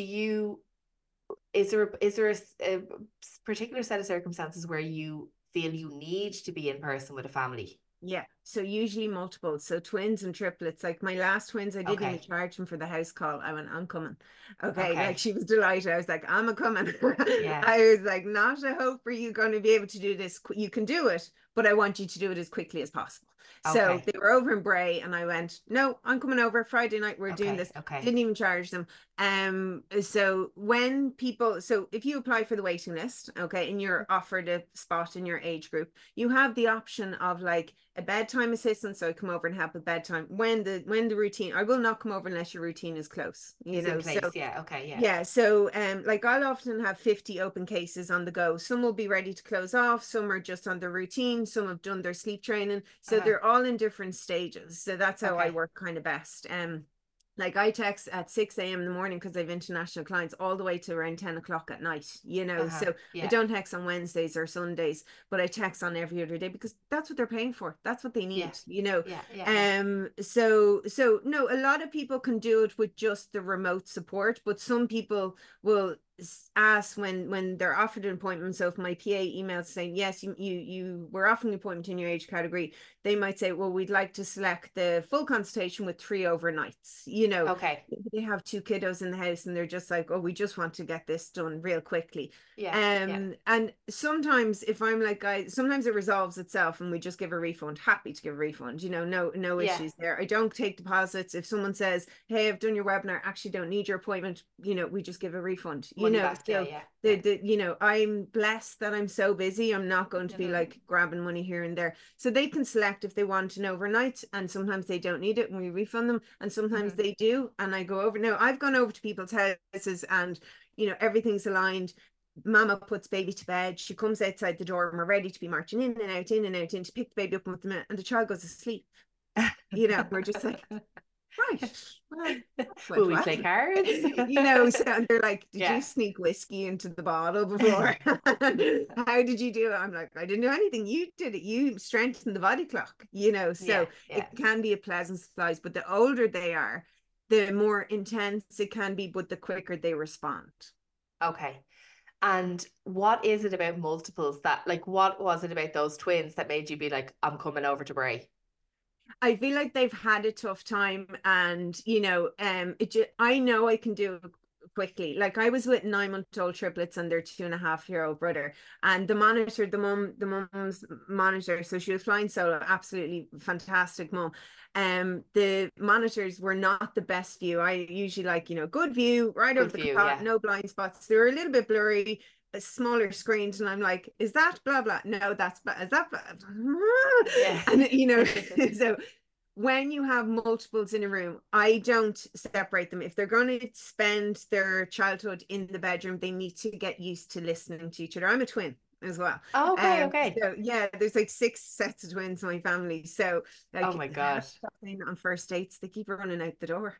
is there a particular set of circumstances where you feel you need to be in person with a family? Yeah, so usually multiple, so twins and triplets. Like my last twins, I didn't even charge them for the house call. I went, I'm coming. Okay, like she was delighted. I was like, I'm a coming. I was like, not a hope for you going to be able to do this. You can do it, but I want you to do it as quickly as possible. So they were over in Bray, and I went, no, I'm coming over Friday night. We're doing this. Didn't even charge them. So if you apply for the waiting list, and you're offered a spot in your age group, you have the option of like a bedtime assistant. So I come over and help with bedtime when the routine. I will not come over unless your routine is close. So like I'll often have 50 open cases on the go. Some will be ready to close off. Some are just on the routine. Some have done their sleep training. So they're all in different stages. So that's how I work kind of best. Like I text at 6 a.m. in the morning because I have international clients all the way to around 10 o'clock at night, so I don't text on Wednesdays or Sundays, but I text on every other day because that's what they're paying for. That's what they need, So no, a lot of people can do it with just the remote support, but some people will ask when they're offered an appointment. So if my PA emails saying, yes, you were offering an appointment in your age category, they might say, well, we'd like to select the full consultation with 3 overnights. They have 2 kiddos in the house and they're just like, oh, we just want to get this done real quickly. And sometimes if I'm like, sometimes it resolves itself and we just give a refund. Happy to give a refund, no issues there. I don't take deposits. If someone says, hey, I've done your webinar, actually don't need your appointment, we just give a refund. I'm blessed that I'm so busy. I'm not going to be like grabbing money here and there. So they can select if they want an overnight, and sometimes they don't need it and we refund them, and sometimes they do, and I go over. Now I've gone over to people's houses and everything's aligned. Mama puts baby to bed, she comes outside the door and we're ready to be marching in and out to pick the baby up with them, and the child goes to sleep. We're just like, right. Will we play cards? So and they're like, did you sneak whiskey into the bottle before? How did you do it? I'm like, I didn't do anything. You did it. You strengthened the body clock, so it can be a pleasant surprise. But the older they are, the more intense it can be, but the quicker they respond. Okay. And what is it about multiples what was it about those twins that made you be like, I'm coming over to Bray? I feel like they've had a tough time, and I know I can do it quickly. Like I was with 9-month-old triplets and their 2.5-year-old brother, and the mom's monitor, so she was flying solo, absolutely fantastic mom. The monitors were not the best view. I usually like good view, right over the cot, no blind spots. They were a little bit blurry, smaller screens, and I'm like, is that blah blah? No, that's blah. Is that blah? And so when you have multiples in a room, I don't separate them. If they're going to spend their childhood in the bedroom, they need to get used to listening to each other. I'm a twin as well. Oh, okay, okay. So yeah, there's like 6 sets of twins in my family. So Oh like my God. on first dates, they keep running out the door.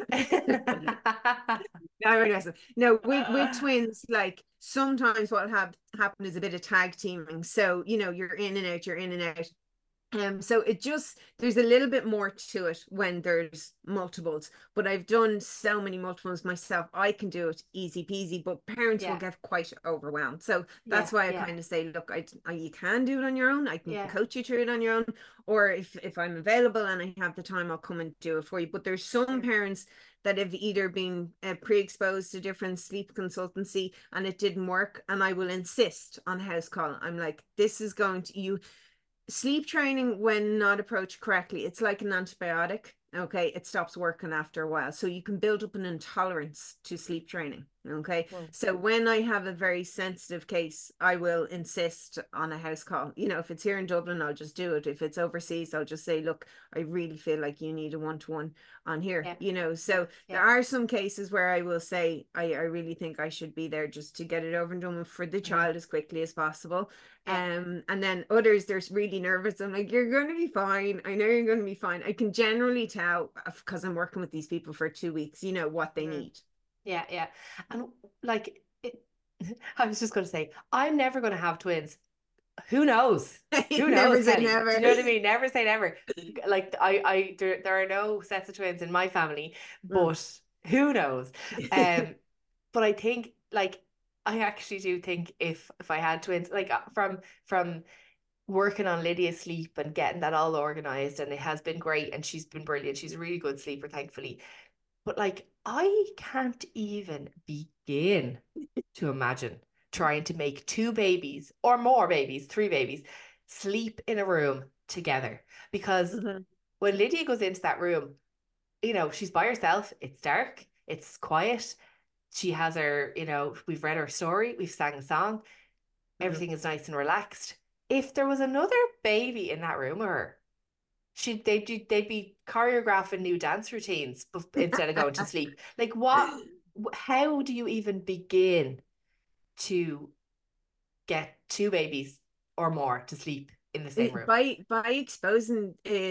No, no, with twins, like sometimes what'll have happen is a bit of tag teaming. So, you're in and out, you're in and out. So it just, there's a little bit more to it when there's multiples, but I've done so many multiples myself. I can do it easy peasy, but parents will Yeah, get quite overwhelmed. So yeah, that's why I yeah, kind of say, look, you can do it on your own. I can yeah, coach you through it on your own, or if I'm available and I have the time, I'll come and do it for you. But there's some yeah. parents that have either been pre-exposed to different sleep consultancy and it didn't work, and I will insist on house call. I'm like, this is going to you sleep training, when not approached correctly, it's like an antibiotic. Okay, it stops working after a while. So you can build up an intolerance to sleep training. Okay. Mm. So when I have a very sensitive case, I will insist on a house call. If it's here in Dublin, I'll just do it. If it's overseas, I'll just say, look, I really feel like you need a one-to-one on here. Yeah, yeah, So there yeah, are some cases where I will say, I really think I should be there just to get it over and done with for the mhm, child as quickly as possible. yeah. And then others, they're really nervous. I'm like, you're going to be fine. I know you're going to be fine. I can generally tell because I'm working with these people for 2 weeks, what they Mhm. need. Yeah, yeah. And like I was just going to say, I'm never going to have twins. Who knows? Who knows, Never say Kelly? Do never. you know what I mean? Never say never. Like there are no sets of twins in my family, Mm. but who knows? But I think like I actually do think if I had twins, like from working on Lydia's sleep and getting that all organized, and it has been great, and she's been brilliant. She's a really good sleeper, thankfully. But like, I can't even begin to imagine trying to make two babies or more babies, three babies, sleep in a room together. Because Mhm. when Lydia goes into that room, she's by herself, it's dark, it's quiet. She has her, we've read her story, we've sang a song, Mhm. everything is nice and relaxed. If there was another baby in that room with her, they'd be choreographing new dance routines instead of going to sleep. Like how do you even begin to get two babies or more to sleep in the same room? By exposing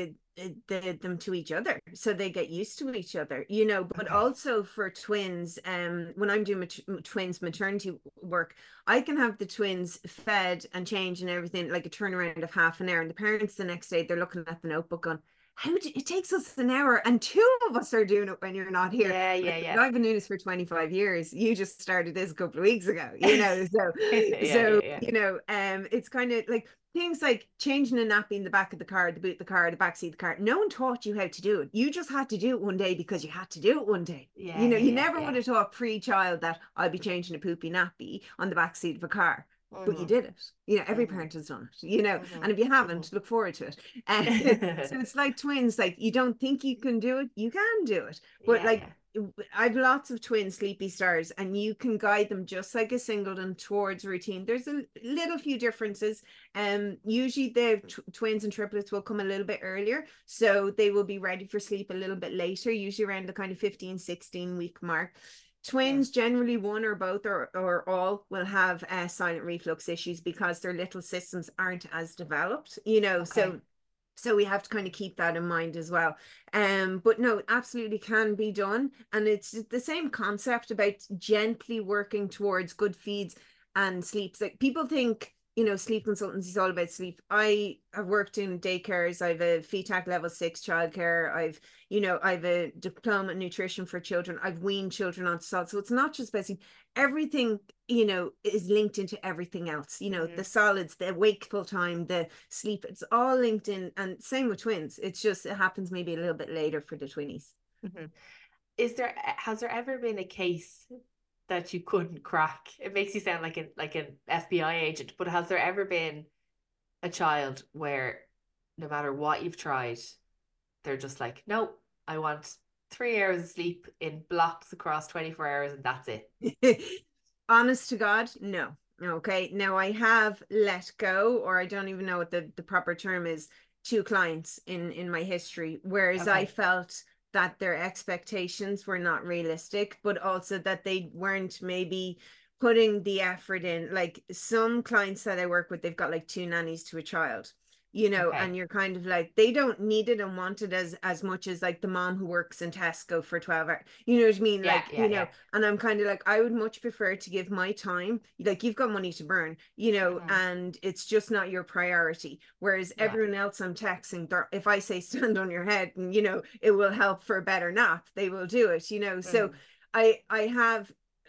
them to each other, so they get used to each other, but Okay. also for twins, when I'm doing twins maternity work, I can have the twins fed and changed and everything, like a turnaround of half an hour, and the parents the next day, they're looking at the notebook going, it takes us an hour and two of us are doing it when you're not here. Yeah, Like, yeah, yeah. I've been doing this for 25 years. You just started this a couple of weeks ago, so Yeah, so yeah, it's kind of like things like changing a nappy in the back of the car, the boot of the car, the back seat of the car. No one taught you how to do it. You just had to do it one day because you had to do it one day. yeah, yeah, You yeah, never would yeah. have taught pre-child that I'll be changing a poopy nappy on the back seat of a car. But you Mm-hmm, did it. Every mm-hmm, parent has done it, mm-hmm, and if you mm-hmm. haven't, look forward to it. So it's like twins, like you don't think you can do it, you can do it. But Yeah, like yeah. I've lots of twin sleepy stars, and you can guide them just like a singleton towards routine. There's a little few differences. Usually the twins and triplets will come a little bit earlier, so they will be ready for sleep a little bit later, usually around the kind of 15, 16 week mark. Mm. Twins, generally one or both or all, will have silent reflux issues because their little systems aren't as developed, Okay. so we have to kind of keep that in mind as well. But no, it absolutely can be done. And it's the same concept about gently working towards good feeds and sleeps. Like people think, sleep consultancy is all about sleep. I have worked in daycares. I've a FETAC level 6 childcare. I've a diploma in nutrition for children. I've weaned children on salt. So it's not just about sleep. Everything, is linked into everything else. Mm-hmm. The solids, the wakeful time, the sleep, it's all linked in. And same with twins. It's just, it happens maybe a little bit later for the twinnies. Mm-hmm. Has there ever been a case that you couldn't crack? It makes you sound like an FBI agent, but has there ever been a child where no matter what you've tried, they're just like, no, I want 3 hours of sleep in blocks across 24 hours and that's it. Honest to God, no. Okay. Now I have let go, or I don't even know what the proper term is, two clients in my history, whereas I Okay. felt that their expectations were not realistic, but also that they weren't maybe putting the effort in. Like some clients that I work with, they've got like two nannies to a child, Okay. and you're kind of like, they don't need it and want it as much as like the mom who works in Tesco for 12 hours. You know what I mean? Yeah, Like, yeah, yeah. and I'm kind of like, I would much prefer to give my time. Like, you've got money to burn, Hmm. and it's just not your priority. Whereas Yeah. everyone else I'm texting, if I say stand on your head and, it will help for a better nap, they will do it. So Hmm. I have,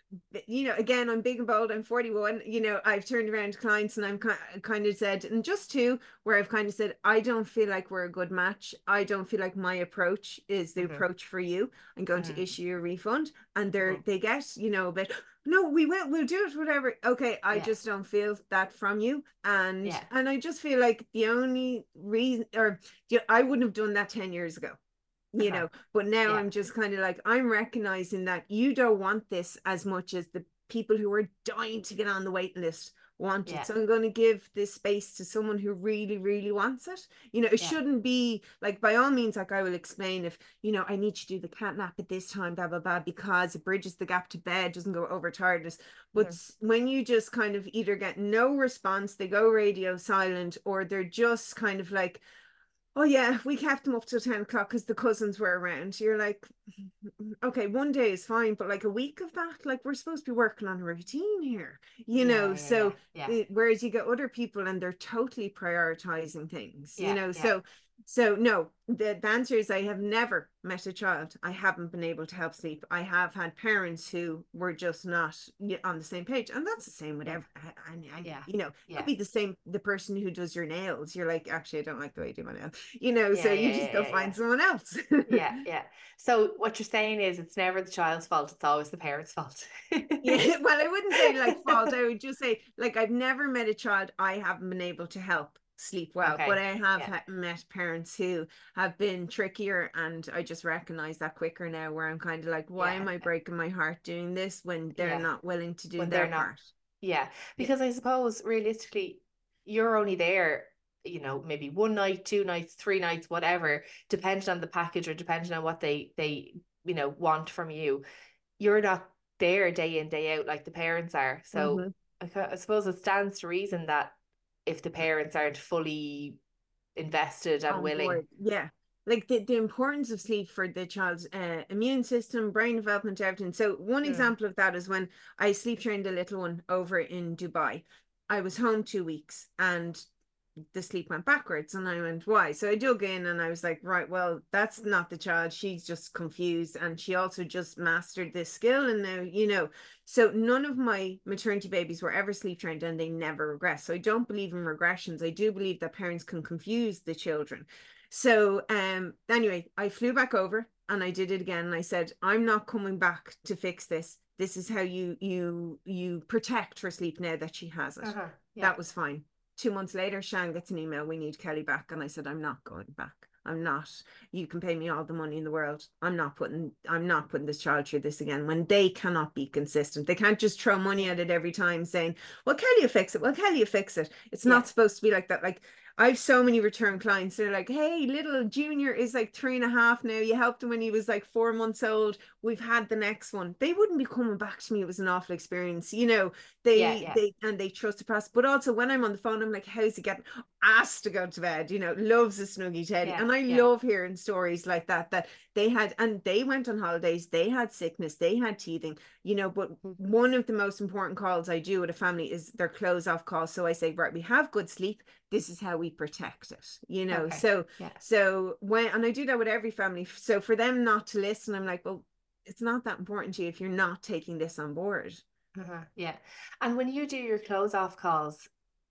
again, I'm big and bold. I'm 41. I've turned around to clients and I'm kind of said, and just two, where I've kind of said, I don't feel like we're a good match. I don't feel like my approach is the Hmm. approach for you. I'm going to Hmm. issue a refund. And Hmm. they get, a bit, no, we'll do it, whatever. Okay, I Yeah. just don't feel that from you. And Yeah. I just feel like the only reason, or I wouldn't have done that 10 years ago, Uh-huh. but now Yeah. I'm just kind of like, I'm recognizing that you don't want this as much as the people who are dying to get on the waiting list want it. Yeah. So I'm going to give this space to someone who really, really wants it. It Yeah. shouldn't be like, by all means, like I will explain if, I need to do the cat nap at this time, blah, blah, blah, because it bridges the gap to bed, doesn't go over tiredness. But Hmm. when you just kind of either get no response, they go radio silent, or they're just kind of like, oh yeah, we kept them up till 10 o'clock because the cousins were around. You're like, okay, one day is fine, but like a week of that, like we're supposed to be working on a routine here, Yeah. Yeah. Yeah. So Yeah. whereas you get other people and they're totally prioritizing things, Yeah. Yeah. so no, the answer is I have never met a child I haven't been able to help sleep. I have had parents who were just not on the same page, and that's the same with Yeah. every. And Yeah. could Yeah. be the same. The person who does your nails, you're like, actually, I don't like the way you do my nails. So Yeah. you Yeah. just Yeah. go Yeah. find Yeah. someone else. Yeah. Yeah. So what you're saying is it's never the child's fault, it's always the parent's fault. Yeah, well, I wouldn't say like fault. I would just say like I've never met a child I haven't been able to help sleep well, but Okay. I have Yeah. met parents who have been trickier, and I just recognize that quicker now. Where I'm kind of like, why Yeah. am I breaking my heart doing this when they're Yeah. not willing to do When their they're not. part? Yeah. Yeah. Because I suppose realistically, you're only there, maybe one night, two nights, three nights, whatever, depending on the package or depending on what they want from you. You're not there day in, day out like the parents are. So Mm-hmm. I suppose it stands to reason that if the parents aren't fully invested and On willing. board. Yeah. Like the importance of sleep for the child's immune system, brain development, everything. So one Mm. example of that is when I sleep trained a little one over in Dubai. I was home 2 weeks and the sleep went backwards, and I went, why? So I dug in and I was like, right, well, that's not the child. She's just confused, and she also just mastered this skill, and now so none of my maternity babies were ever sleep trained, and they never regress. So I don't believe in regressions. I do believe that parents can confuse the children. So anyway, I flew back over and I did it again, and I said, I'm not coming back to fix this. This is how you protect her sleep now that she has it. Uh-huh. Yeah. That was fine. 2 months later, Shan gets an email, we need Kelly back. And I said, I'm not going back. I'm not. You can pay me all the money in the world. I'm not putting this child through this again when they cannot be consistent. They can't just throw money Yeah. at it every time saying, well, Kelly will fix it. Well, Kelly will fix it. It's Yeah. not supposed to be like that. Like I've so many return clients. They're like, hey, little Junior is like 3.5 now. You helped him when he was like 4 months old. We've had the next one. They wouldn't be coming back to me. It was an awful experience. Yeah. They Yeah. they trust the process. But also when I'm on the phone, I'm like, how's he getting asked to go to bed? Loves a snuggy teddy. Yeah. And I Yeah. love hearing stories like that they had, and they went on holidays, they had sickness, they had teething, but one of the most important calls I do with a family is their close off call. So I say, right, we have good sleep. This is how we protect it. Okay. So Yeah. and I do that with every family. So for them not to listen, I'm like, well, it's not that important to you if you're not taking this on board. Uh-huh. Yeah. And when you do your close off calls,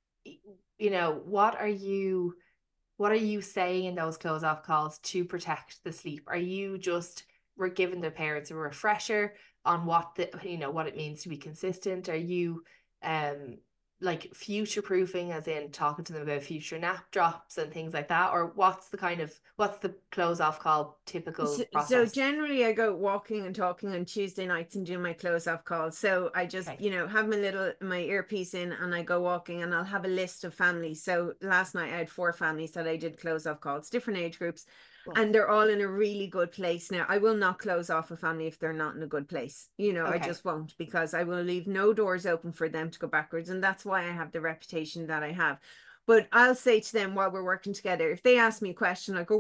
what are you saying in those close off calls to protect the sleep? Are you just we're giving the parents a refresher on what it means to be consistent? Are you um like future proofing, as in talking to them about future nap drops and things like that? Or what's the close off call typical So process? generally I go walking and talking on Tuesday nights and do my close off calls. So I just, Okay. have my earpiece in and I go walking and I'll have a list of families. So last night I had 4 families that I did close off calls, different age groups, Well, and they're all in a really good place. Now, I will not close off a family if they're not in a good place. I okay. just won't, because I will leave no doors open for them to go backwards. And that's why I have the reputation that I have. But I'll say to them while we're working together, if they ask me a question like, oh,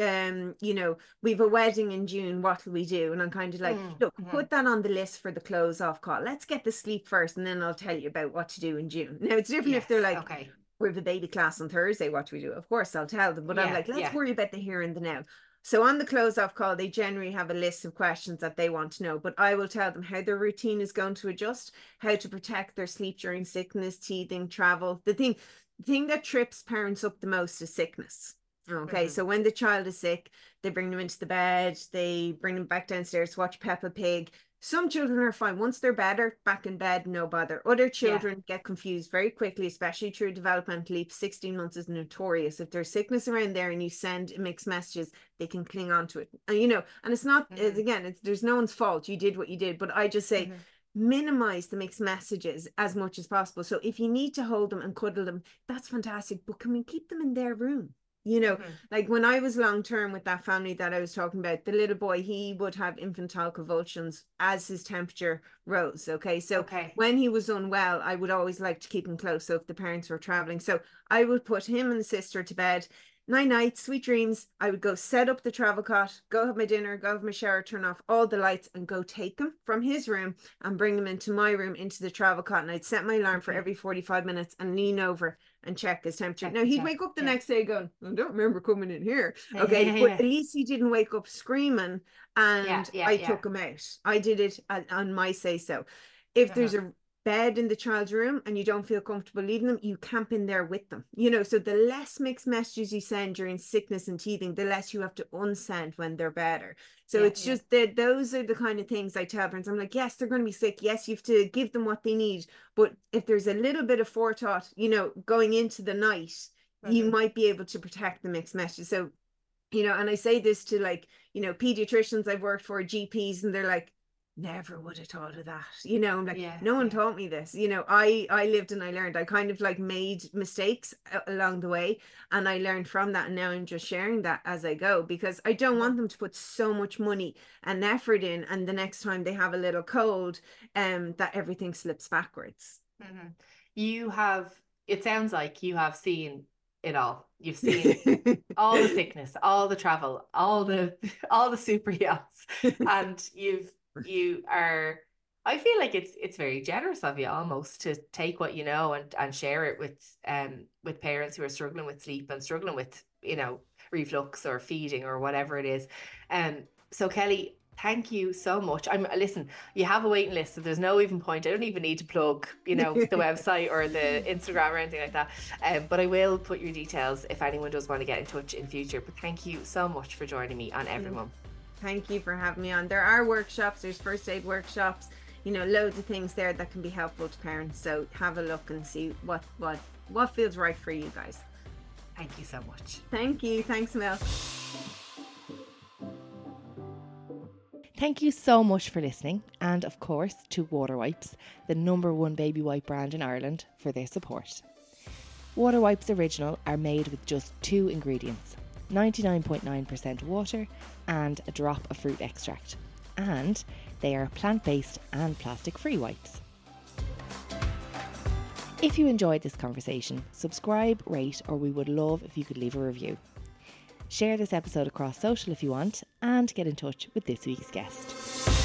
we've a wedding in June, what will we do? And I'm kind of like, look, Mm-hmm. put that on the list for the close off call. Let's get the sleep first, and then I'll tell you about what to do in June. Now, it's different if they're Yes. like, Okay. we have a baby class on Thursday, what do we do? Of course, I'll tell them. But I'm Yeah. like, let's Yeah. worry about the here and the now. So on the close off call, they generally have a list of questions that they want to know, but I will tell them how their routine is going to adjust, how to protect their sleep during sickness, teething, travel. The thing that trips parents up the most is sickness. Okay, Mm-hmm. so when the child is sick, they bring them into the bed, they bring them back downstairs to watch Peppa Pig. Some children are fine. Once they're better, back in bed, no bother. Other Yeah. children get confused very quickly, especially through developmental leap. 16 months is notorious. If there's sickness around there and you send mixed messages, they can cling on to it. And it's not, Mm-hmm. there's no one's fault. You did what you did. But I just say, Mm-hmm. minimize the mixed messages as much as possible. So if you need to hold them and cuddle them, that's fantastic. But can we keep them in their room? Mm-hmm. Like when I was long term with that family that I was talking about, the little boy, he would have infantile convulsions as his temperature rose. Okay. So Okay. when he was unwell, I would always like to keep him close. So if the parents were traveling, so I would put him and the sister to bed. Night night, sweet dreams. I would go set up the travel cot, go have my dinner, go have my shower, turn off all the lights, and go take him from his room and bring him into my room into the travel cot. And I'd set my alarm for Okay. every 45 minutes and lean over and check his temperature. Check Now the he'd check. wake up the Yeah. next day going, I don't remember coming in here. Okay, but Yeah. at least he didn't wake up screaming, Yeah. and Yeah. I Yeah. took him out. I did it on my say so. If Uh-huh. there's a bed in the child's room and you don't feel comfortable leaving them, you camp in there with them. So the less mixed messages you send during sickness and teething, the less you have to unsend when they're better. So Yeah. it's Yeah. just that those are the kind of things I tell parents. I'm like, yes, they're going to be sick. Yes, you have to give them what they need. But if there's a little bit of forethought, going into the night, you Mm-hmm. might be able to protect the mixed messages. So, and I say this to, like, pediatricians I've worked for, GPs, and they're like, never would have thought of that. I'm like, Yeah. no one Yeah. taught me this. I lived and I learned. I kind of like made mistakes along the way, and I learned from that. And now I'm just sharing that as I go, because I don't Uh-huh. want them to put so much money and effort in, and the next time they have a little cold, that everything slips backwards. Mm-hmm. You have, it sounds like you have seen it all. You've seen all the sickness, all the travel, all the super yachts, and you are. I feel like it's very generous of you almost to take what you know and share it with parents who are struggling with sleep and struggling with reflux or feeding or whatever it is. So Kelly, thank you so much. Listen, you have a waiting list, so there's no even point. I don't even need to plug, the website or the Instagram or anything like that. But I will put your details if anyone does want to get in touch in future. But thank you so much for joining me on Every Mum. Thank you for having me on. There are workshops, there's first aid workshops, loads of things there that can be helpful to parents. So have a look and see what feels right for you guys. Thank you so much. Thank you. Thanks, Mel. Thank you so much for listening, and of course to Water Wipes, the #1 baby wipe brand in Ireland, for their support. Water Wipes Original are made with just 2 ingredients, 99.9% water and a drop of fruit extract, and they are plant-based and plastic-free wipes. If you enjoyed this conversation, subscribe, rate, or we would love if you could leave a review. Share this episode across social if you want, and get in touch with this week's guest.